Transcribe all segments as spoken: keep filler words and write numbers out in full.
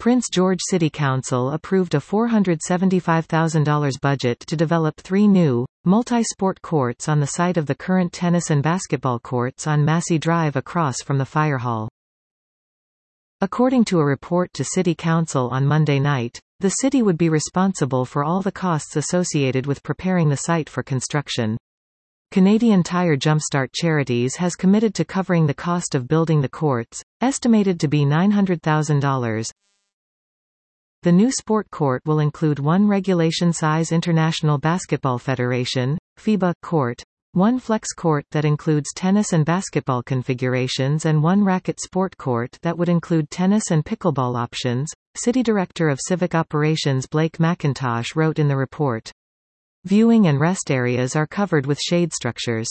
Prince George City Council approved a four hundred seventy-five thousand dollars budget to develop three new, multi-sport courts on the site of the current tennis and basketball courts on Massey Drive across from the fire hall. According to a report to City Council on Monday night, the city would be responsible for all the costs associated with preparing the site for construction. Canadian Tire Jumpstart Charities has committed to covering the cost of building the courts, estimated to be nine hundred thousand dollars. The new sport court will include one regulation-size International Basketball Federation (FIBA) court, one flex court that includes tennis and basketball configurations, and one racket sport court that would include tennis and pickleball options, City Director of Civic Operations Blake McIntosh wrote in the report. Viewing and rest areas are covered with shade structures.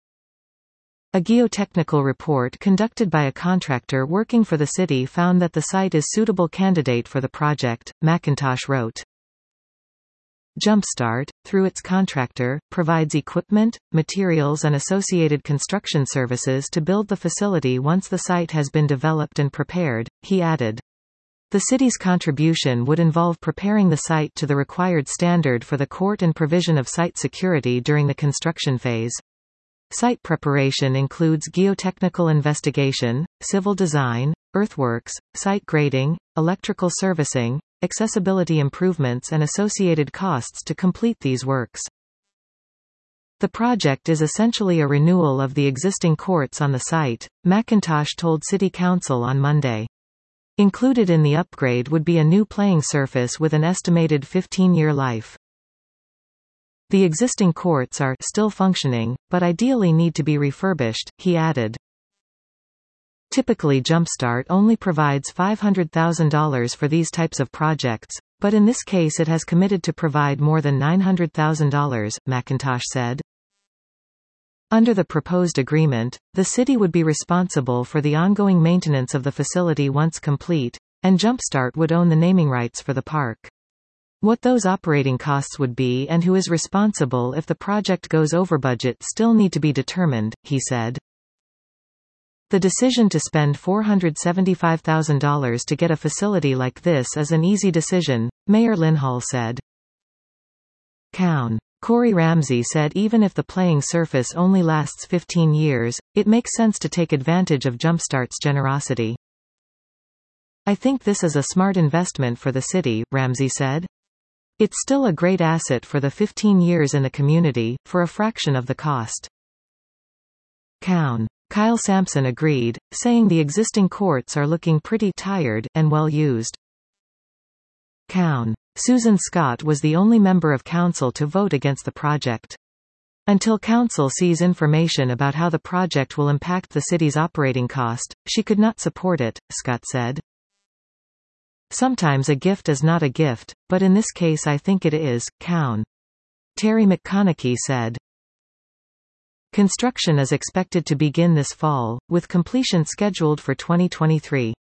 A geotechnical report conducted by a contractor working for the city found that the site is suitable candidate for the project, McIntosh wrote. Jumpstart, through its contractor, provides equipment, materials and associated construction services to build the facility once the site has been developed and prepared, he added. The city's contribution would involve preparing the site to the required standard for the court and provision of site security during the construction phase. Site preparation includes geotechnical investigation, civil design, earthworks, site grading, electrical servicing, accessibility improvements and associated costs to complete these works. The project is essentially a renewal of the existing courts on the site, McIntosh told City Council on Monday. Included in the upgrade would be a new playing surface with an estimated fifteen-year life. The existing courts are still functioning, but ideally need to be refurbished, he added. Typically Jumpstart only provides five hundred thousand dollars for these types of projects, but in this case it has committed to provide more than nine hundred thousand dollars, McIntosh said. Under the proposed agreement, the city would be responsible for the ongoing maintenance of the facility once complete, and Jumpstart would own the naming rights for the park. What those operating costs would be and who is responsible if the project goes over budget still need to be determined, he said. The decision to spend four hundred seventy-five thousand dollars to get a facility like this is an easy decision, Mayor Lynn Hall said. Cown. Corey Ramsey said even if the playing surface only lasts fifteen years, it makes sense to take advantage of Jumpstart's generosity. I think this is a smart investment for the city, Ramsey said. It's still a great asset for the fifteen years in the community, for a fraction of the cost. Cown. Kyle Sampson agreed, saying the existing courts are looking pretty tired and well used. Cown. Susan Scott was the only member of council to vote against the project. Until council sees information about how the project will impact the city's operating cost, she could not support it, Scott said. Sometimes a gift is not a gift, but in this case I think it is, Cown. Terry McConaughey said. Construction is expected to begin this fall, with completion scheduled for twenty twenty-three.